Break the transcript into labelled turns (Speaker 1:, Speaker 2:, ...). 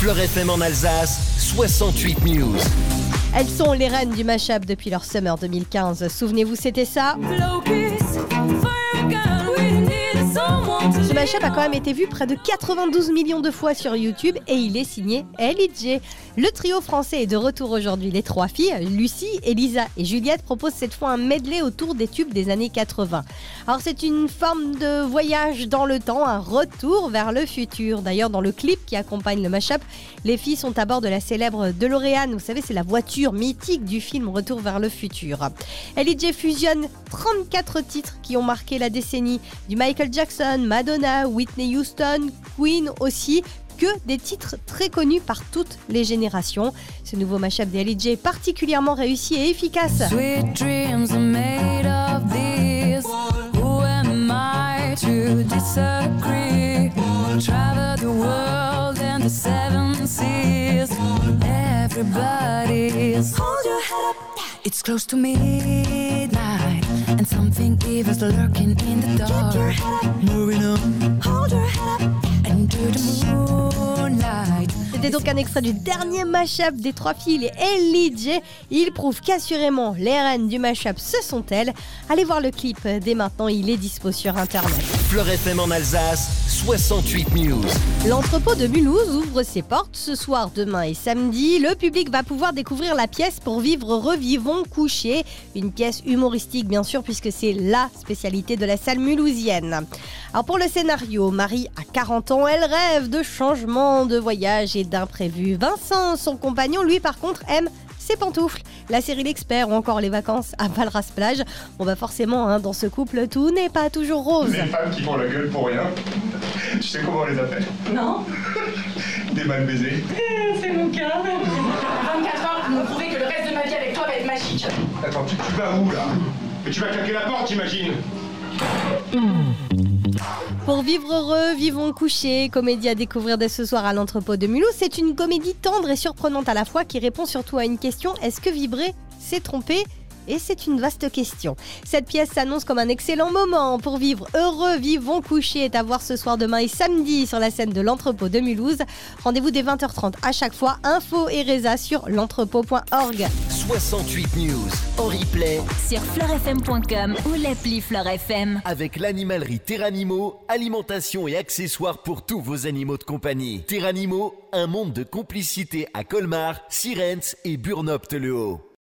Speaker 1: Fleur FM en Alsace, 68 News.
Speaker 2: Elles sont les reines du mashup depuis leur Summer 2015. Souvenez-vous, c'était ça. Ce mashup a quand même été vu près de 92 millions de fois sur YouTube et il est signé LJ. Le trio français est de retour aujourd'hui. Les trois filles, Lucie, Elisa et Juliette, proposent cette fois un medley autour des tubes des années 80. Alors c'est une forme de voyage dans le temps, un retour vers le futur. D'ailleurs, dans le clip qui accompagne le mashup, les filles sont à bord de la célèbre DeLorean. Vous savez, c'est la voiture mythique du film Retour vers le futur. LJ fusionne 34 titres qui ont marqué la décennie, du Michael Jackson, Madonna, Whitney Houston, Queen aussi, que des titres très connus par toutes les générations. Ce nouveau mashup des LJ est particulièrement réussi et efficace.
Speaker 3: Sweet dreams are made of these. Who am I to disagree? Travel the world and the seven seas. Everybody's hold your head up. It's close to midnight and something evil's lurking in the dark. Get your head up. Moving on. Hold your head up. Into the moonlight.
Speaker 2: C'était donc un extrait du dernier mashup des trois filles, les LJ. Il prouve qu'assurément les reines du mashup, ce sont elles. Allez voir le clip dès maintenant, il est dispo sur internet.
Speaker 1: Fleur FM en Alsace, 68 News.
Speaker 2: L'entrepôt de Mulhouse ouvre ses portes ce soir, demain et samedi. Le public va pouvoir découvrir la pièce Pour vivre, revivons, coucher. Une pièce humoristique bien sûr, puisque c'est la spécialité de la salle mulhousienne. Alors pour le scénario, Marie a 40 ans, elle rêve de changement, de voyage et d'imprévus. Vincent, son compagnon, lui par contre aime ses pantoufles, la série L'Expert ou encore les vacances à Valras-Plage. Bon bah forcément, dans ce couple, tout n'est pas toujours rose.
Speaker 4: Les femmes qui font la gueule pour rien, tu sais comment on les appelle?
Speaker 5: Non.
Speaker 4: Des mal baisés.
Speaker 5: C'est mon cas. 24 heures pour me prouver que le reste de ma vie avec toi va être magique.
Speaker 4: Attends, tu vas où là? Mais tu vas claquer la porte, j'imagine.
Speaker 2: Pour vivre heureux, vivons couchés, comédie à découvrir dès ce soir à l'entrepôt de Mulhouse. C'est une comédie tendre et surprenante à la fois qui répond surtout à une question: est-ce que vibrer, c'est tromper ? Et c'est une vaste question. Cette pièce s'annonce comme un excellent moment pour vivre heureux, vivons couchés, est à voir ce soir, demain et samedi sur la scène de l'entrepôt de Mulhouse. Rendez-vous dès 20h30 à chaque fois. Info et résa sur l'entrepôt.org.
Speaker 1: 68 News en replay
Speaker 6: sur fleurfm.com ou l'appli Fleur FM.
Speaker 1: avec l'animalerie Terranimo, alimentation et accessoires pour tous vos animaux de compagnie. Terranimo, un monde de complicité à Colmar, Sirens et Burnopte-le-Haut.